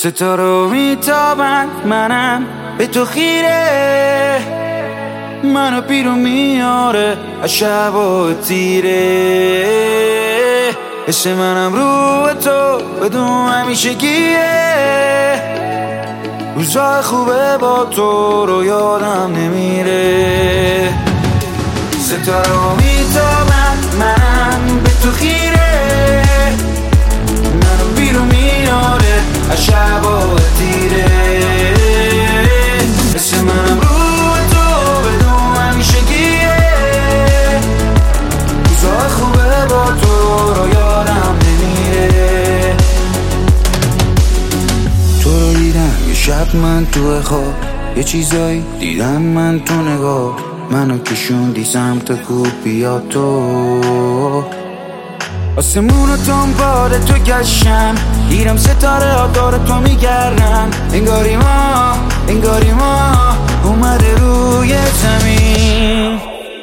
ستاره میتابند منم به تو خیره، منو بیرون میاره از شب و تیره. عشق منم رو تو بدون همیشگیه، روزای خوبه با تو رو یادم نمیره. ستاره میتابند منم به تو خیره، منو بیرون میاره از شب و تیره. عشق منم رو تو بدون همیشگیه، روزای خوبه با تو رو یادم نمیره. تو رو دیدم یه شب من تو خواب، یه چیزایی دیدم من تو نگاه، منو کشوندی سمت کوه بیا تو. آسمون و دنبال تو گشتم، دیدم ستاره ها دور تو میگردن. انگاری ما اومده روی زمین،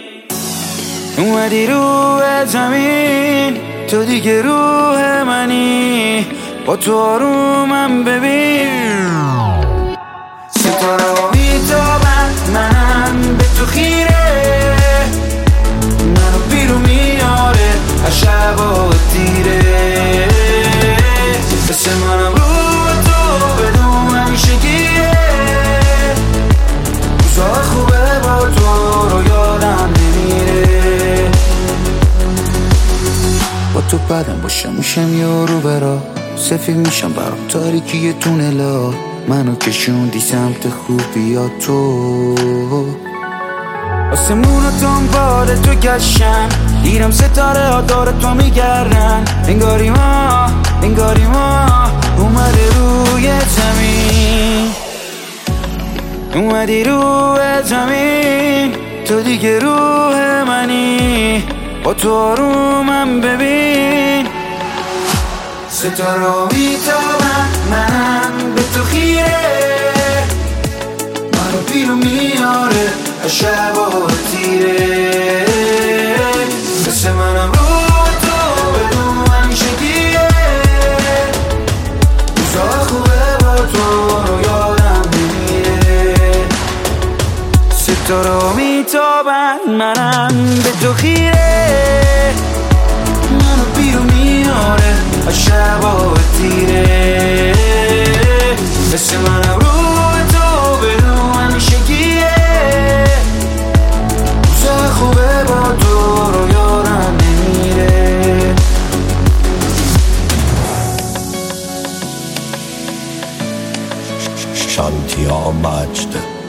اومدی روی زمین. تو دیگه روح منی، با تو آرومم ببین. ستاره ها میتابند منم به تو خیره، منو بیرون میاره از شب و تیره. عشق منم رو تو بدون همیشگیه، روزای خوبه با تو رو یادم نمیره. با تو بدم باشم میشم یارو برا، سفید میشم برام تاریکی تونلا. منو کشوندی سمت خوبی ها تو. آسمون و دنبال تو گشتم، دیدم ستاره ها دور تو میگردن. انگاری ما اومده روی زمین، اومدی روی زمین. تو دیگه روح منی، با تو آرومم ببین. ستاره میتابند منم به تو خیره، منو بیرون میاره از شب و تیره. عشق منم رو تو بدون همیشگیه، روزای خوبه با تو رو یادم نمیره. ستاره میتابند منم به تو خیره، منو بیرون میاره از شب و تیره. عشق منم رو تو بدون همیشگیه، روزای خوبه با تو رو یادم نمیره. شانتیا مجد